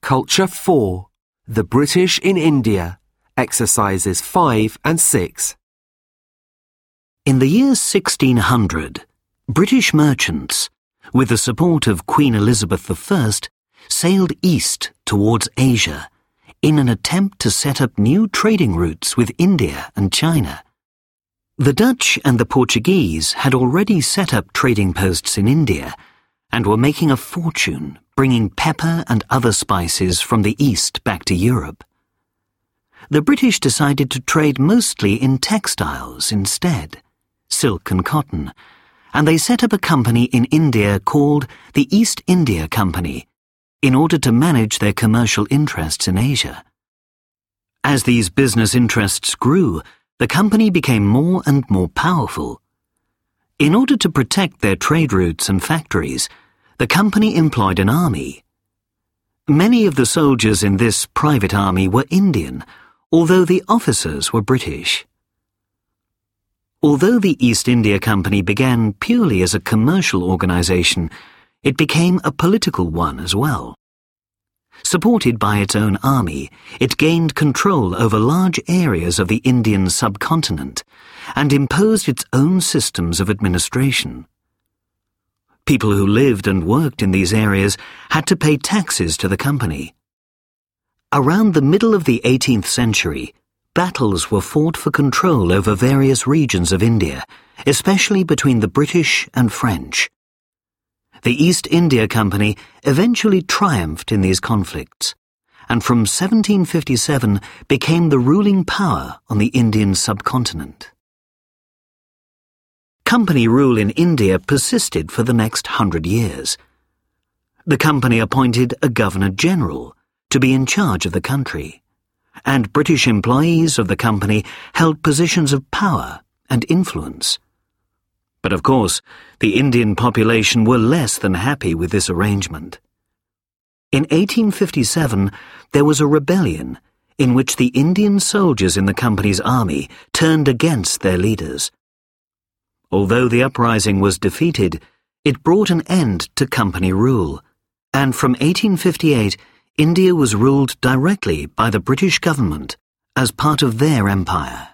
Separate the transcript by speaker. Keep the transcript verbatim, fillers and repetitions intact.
Speaker 1: Culture four. The British in India. Exercises five and six.
Speaker 2: In the year sixteen hundred, British merchants, with the support of Queen Elizabeth the First, sailed east towards Asia in an attempt to set up new trading routes with India and China. The Dutch and the Portuguese had already set up trading posts in India and were making a fortune bringing pepper and other spices from the east back to Europe. The British decided to trade mostly in textiles instead, silk and cotton, and they set up a company in India called the East India Company in order to manage their commercial interests in Asia. As these business interests grew, the company became more and more powerful. In order to protect their trade routes and factories, the company employed an army. Many of the soldiers in this private army were Indian, although the officers were British. Although the East India Company began purely as a commercial organization, it became a political one as well. Supported by its own army, it gained control over large areas of the Indian subcontinent and imposed its own systems of administration. People who lived and worked in these areas had to pay taxes to the company. Around the middle of the eighteenth century, battles were fought for control over various regions of India, especially between the British and French. The East India Company eventually triumphed in these conflicts, and from seventeen fifty-seven became the ruling power on the Indian subcontinent. Company rule in India persisted for the next hundred years. The company appointed a Governor-General to be in charge of the country, and British employees of the company held positions of power and influence. But of course, the Indian population were less than happy with this arrangement. In eighteen fifty-seven, there was a rebellion in which the Indian soldiers in the company's army turned against their leaders. Although the uprising was defeated, it brought an end to company rule, and from eighteen fifty-eight, India was ruled directly by the British government as part of their empire.